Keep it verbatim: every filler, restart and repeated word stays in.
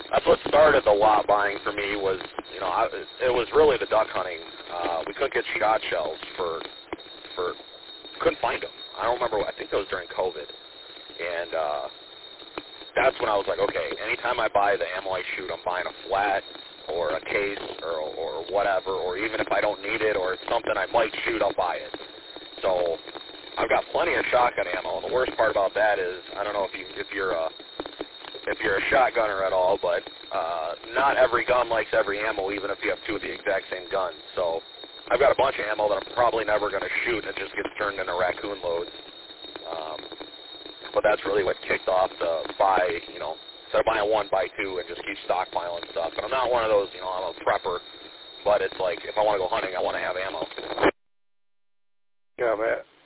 that's what started the lot buying for me was, you know, I, it was really the duck hunting. Uh, we couldn't get shot shells for, for, couldn't find them. I don't remember, I think that was during COVID. And uh, that's when I was like, okay, anytime I buy the ammo I shoot, I'm buying a flat or a case or, or whatever, or even if I don't need it or it's something I might shoot, I'll buy it. So I've got plenty of shotgun ammo. And the worst part about that is, I don't know if you if you're a if you're a shotgunner at all, but uh, not every gun likes every ammo, even if you have two of the exact same gun. So I've got a bunch of ammo that I'm probably never going to shoot, and it just gets turned into raccoon loads. Um, but that's really what kicked off the buy, you know, instead of buying one, buy two, and just keep stockpiling stuff. And I'm not one of those, you know, I'm a prepper, but it's like if I want to go hunting, I want to have ammo. Yeah, man.